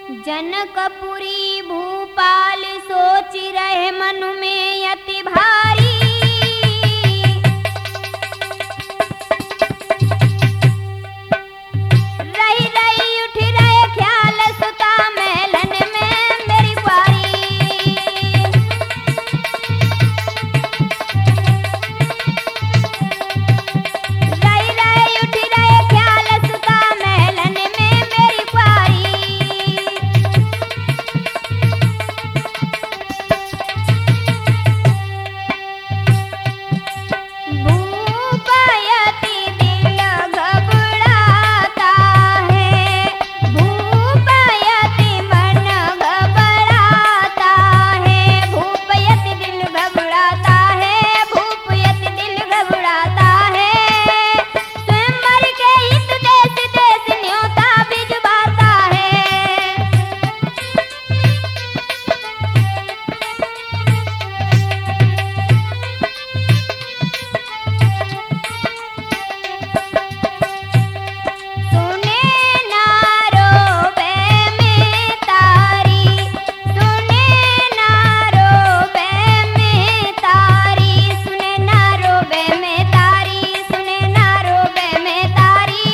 जनकपुरी भूपाल सोच रहे मन में अति भारी। रही रही उठ रहे ख्याल सुता महलन में मेरी प्यारी। रही रही उठ रहे ख्याल सुता महलन में मेरी प्यारी। भूपयति दिल घबराता है, भूपयति मन घबराता है, भूपयति दिल घबराता है, भूपयति दिल घबराता है। स्वयंवर के हित देश देश न्योता भिजवाता है। सुने ना रोवे में तारी, सुने ना रोवे में तारी, सुने ना रोवे में तारी, सुने ना रोवे में तारी।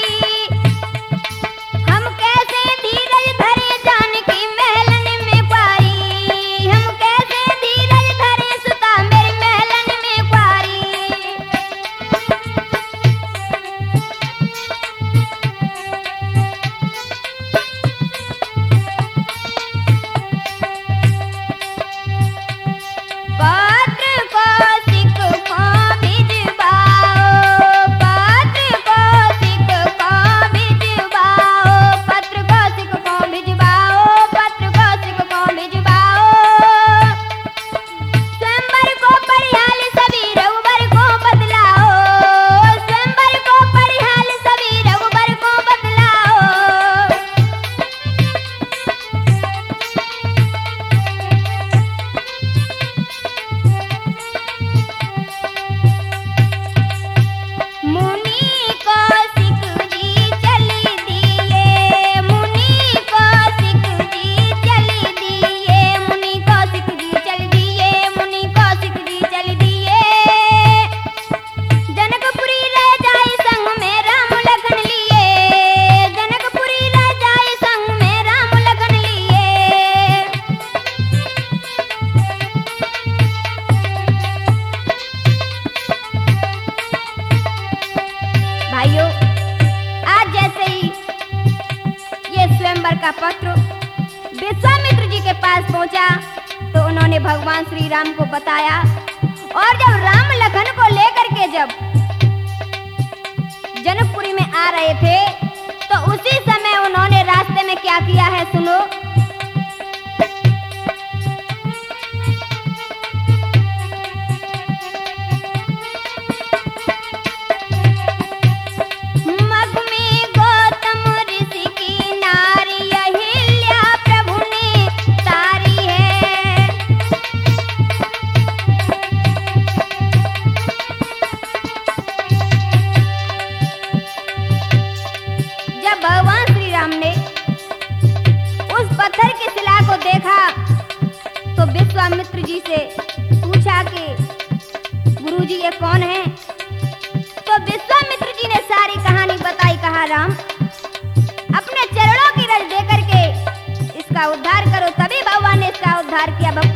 हम कैसे धीरज धरे जानकी महलन में प्यारी, हम कैसे धीरज धरे सुता मेरी महलन में प्यारी। पत्र कौशिक को भिजवाओ, पत्र कौशिक को भिजवाओ, पत्र कौशिक को भिजवाओ, पत्र कौशिक को भिजवाओ। स्वयंवर को परिहाल सभी रघुबर को बदलाओ, स्वयंवर को परिहाल सभी रघुबर को बदलाओ। मुनि कौशिक जी चली दिए, मुनि कौशिक जी चली दिए, मुनि कौशिक जी चल दिए, मुनि कौशिक जी चल दिए। जनकपुरी रह जाए संग में राम लखन लिए, जनकपुरी रह जाए संग में राम लखन लिए। भाइयों, आज जैसे ही ये स्वयंवर का पत्र विश्वामित्र जी के पास पहुंचा तो उन्होंने भगवान श्री राम को बताया। और जब राम लखन को लेकर के जब जनकपुरी में आ रहे थे तो उसी समय उन्होंने रास्ते में क्या किया है सुनो। मग में गौतम ऋषि की नारी अहिल्या प्रभु ने तारी है। जब भगवान श्री राम ने उस पत्थर की शिला को देखा तो विश्वामित्र जी से पूछा कि गुरुजी ये कौन है। तो विश्वामित्र जी ने सारी कहानी बताई। कहा राम अपने चरणों की रज दे करके इसका उद्धार करो। तभी भगवान ने इसका उद्धार किया।